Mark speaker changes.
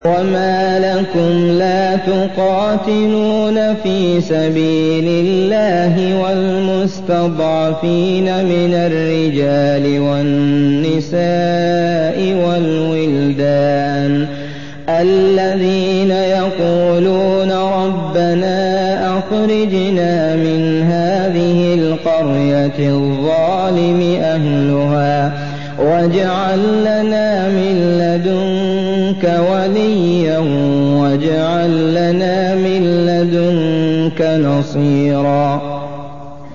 Speaker 1: وما لكم لا تقاتلون في سبيل الله والمستضعفين من الرجال والنساء والولدان الذين يقولون ربنا أخرجنا من هذه القرية الظالم أهلها واجعل لنا من لدنك وليا واجعل لنا من لدنك نصيرا